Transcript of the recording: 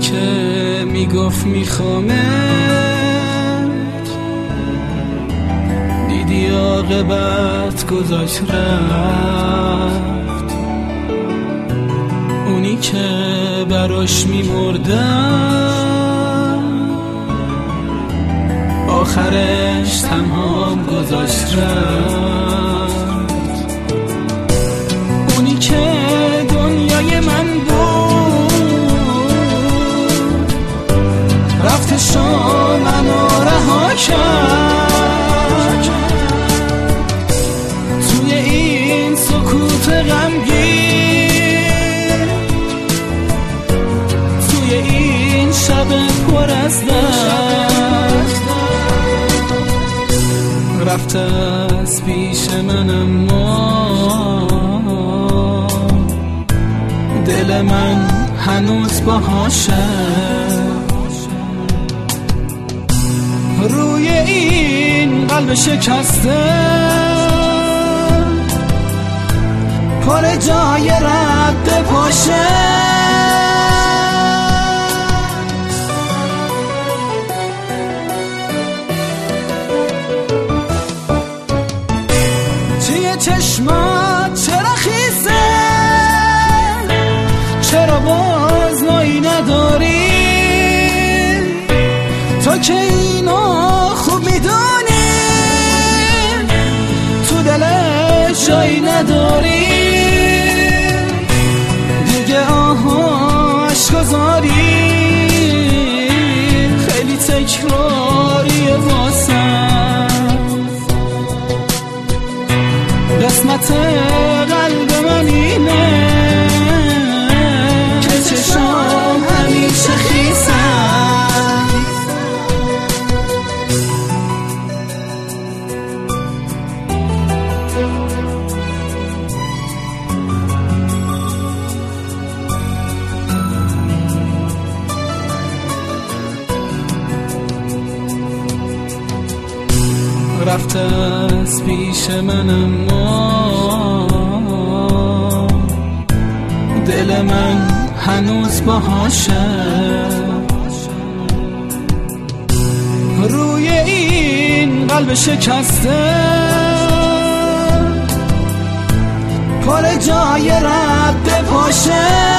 که میگفت میخوامت، دیدی عاقبت گذاشت رفت. اونی که براش میمردم آخرش تنها گذاشت رفت. اونی که دنیای من بود رفتش و منو رها کرد. توی این سکوت غمگین، توی این شب پر از درد، رفته از پیش من اما دل من هنوز باهاشه. روی این قلب شکسته پر جای رد پاشه. توی چشمات چرا خیسه، چرا باز نایی نداری؟ تو که اینو خوب میدونی تو دلش جایی نداری. دیگه آها عشق گذاری خیلی تکراریه واسم. قسمت قلب من اینه که چشام همیشه خیسم. رفته از پیش من اما دل من هنوز باهاشه. روی این قلب شکسته پر جای رد پاشه.